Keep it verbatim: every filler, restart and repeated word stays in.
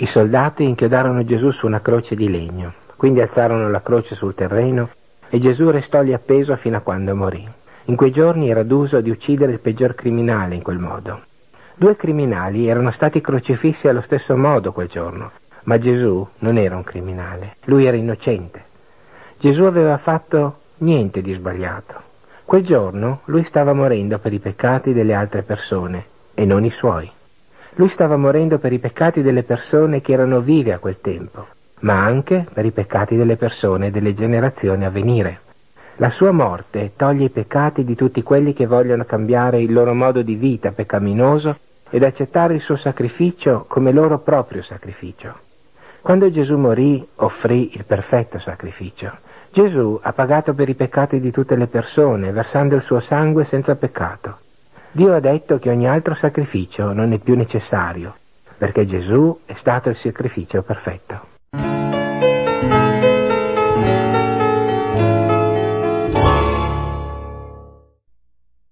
I soldati inchiodarono Gesù su una croce di legno, quindi alzarono la croce sul terreno e Gesù restò lì appeso fino a quando morì. In quei giorni era d'uso di uccidere il peggior criminale in quel modo. Due criminali erano stati crocifissi allo stesso modo quel giorno, ma Gesù non era un criminale, lui era innocente. Gesù aveva fatto niente di sbagliato. Quel giorno lui stava morendo per i peccati delle altre persone e non i suoi. Lui stava morendo per i peccati delle persone che erano vive a quel tempo, ma anche per i peccati delle persone delle generazioni a venire. La sua morte toglie i peccati di tutti quelli che vogliono cambiare il loro modo di vita peccaminoso ed accettare il suo sacrificio come loro proprio sacrificio. Quando Gesù morì, offrì il perfetto sacrificio. Gesù ha pagato per i peccati di tutte le persone, versando il suo sangue senza peccato. Dio ha detto che ogni altro sacrificio non è più necessario, perché Gesù è stato il sacrificio perfetto.